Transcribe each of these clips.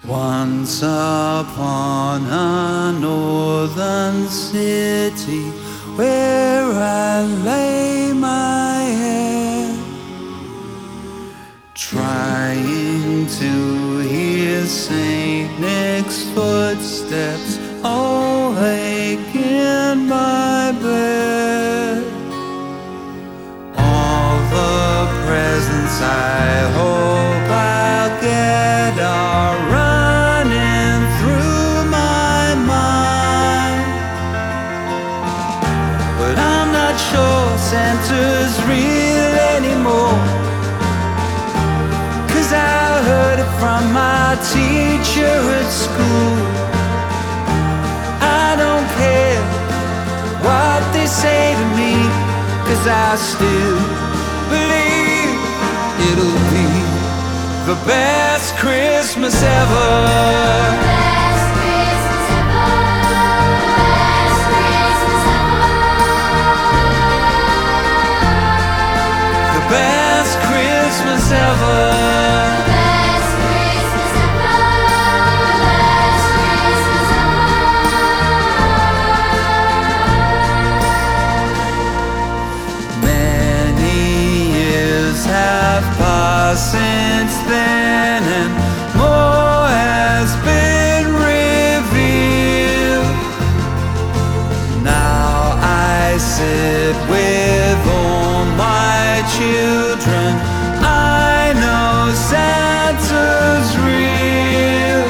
Once upon a northern city where I lay my head, trying to hear Saint Nick's footsteps awake in my bed. All the presents I hope I'll get are running through my mind, but I'm not sure Santa's real anymore, 'cause I heard it from my teacher at school. I don't care what they say to me, 'cause I still believe it'll be the best Christmas ever. Best Christmas ever. Best Christmas ever. The best Christmas ever. Best Christmas ever. Best Christmas ever. Many years have passed since then, and more has been revealed. Now I sit with all my children. I know Santa's real.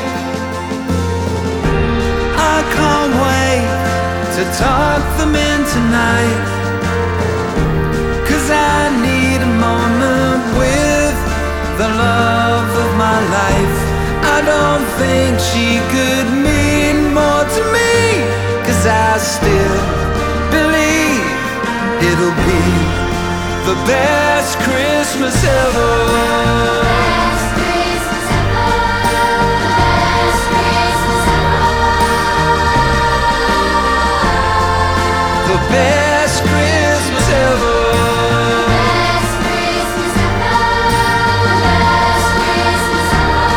I can't wait to tuck them in tonight, 'cause I need a moment with the love of my life. I don't think she could mean more to me, 'cause I still believe it'll be the best Christmas ever. Best Christmas ever. Best Christmas ever. The best Christmas ever. Best Christmas ever. Best Christmas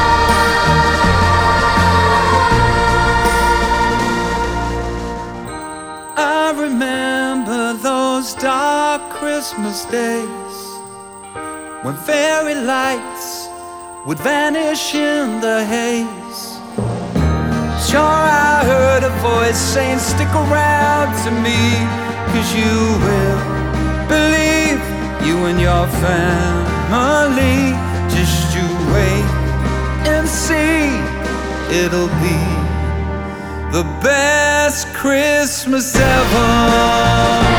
ever. I remember those dark Christmas days when fairy lights would vanish in the haze. Sure, I heard a voice saying, stick around to me, 'cause you will believe, you and your family. Just you wait and see, it'll be the best Christmas ever.